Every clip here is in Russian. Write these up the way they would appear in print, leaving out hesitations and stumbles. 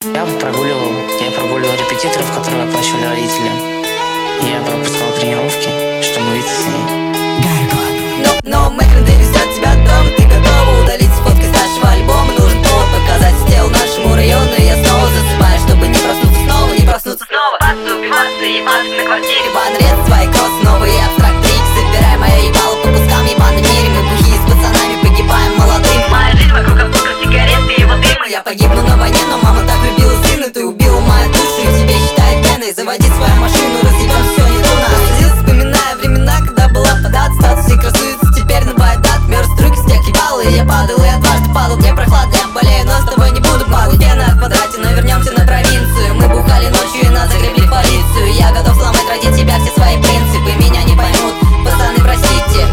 Я прогуливал репетиторов, которые оплачивали родители. Я пропускал тренировки, чтобы увидеться с ней. Но Мэтрин довезет тебя дома. Ты готова удалить фотки с нашего альбома? Нужен повод показать стел нашему району. И я снова засыпаю, чтобы не проснуться снова, не проснуться снова. Ебаться, убиваться, ебаться на квартире. Банред, свои кросс, новые абстракт-трик. Собирай моё ебало по кускам, ебаный мире. Мы бухие с пацанами, погибаем молодым. Моя жизнь вокруг окурка, сигареты и его дыма. Я погибну на войне, но мама так любила сына. Ты убила мою душу и тебе считает пеной. Заводи свою машину, разъебем все, не до нас. Вспоминая времена, когда была подат статус и красуется теперь на байдат. Мерз руки с тех ебал, и я падал, и я дважды падал. Мне прохладно, я болею, но с тобой не буду падать. Пена от квадрате, но вернемся на провинцию. Мы бухали ночью, и нас загребли в полицию. Я готов сломать ради тебя все свои принципы. Меня не поймут, пацаны, простите.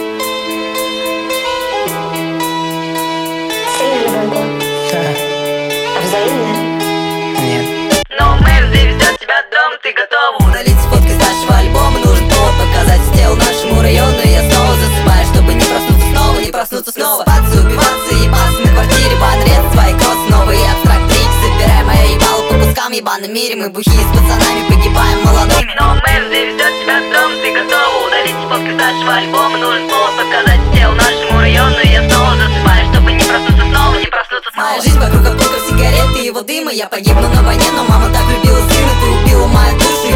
Сильная любовь была? Да. А взаимная? Нет. Но Мэтрин довезет тебя дома. Ты готова Удалить фотки с нашего альбома. Нужен повод показать стел нашему району. И я снова засыпаю, чтобы не проснуться снова, не проснуться снова. Спаться, убиваться, ебаться на квартире. Банред, свои кросс, новые абстракт-трик. Собирай моё ебало по кускам, ебаном мире. Мы бухие с пацанами, погибаем молодыми. Но Мэтрин довезет тебя дома. Ты готова удалить фотки с нашего альбома. Нужен повод показать стел нашему району. И я снова засыпаю, чтобы не проснуться снова, не проснуться снова. Моя жизнь вокруг окурков, сигареты и его дыма. Я погибну на войне, но мама так любила сына. Ты убила мою душу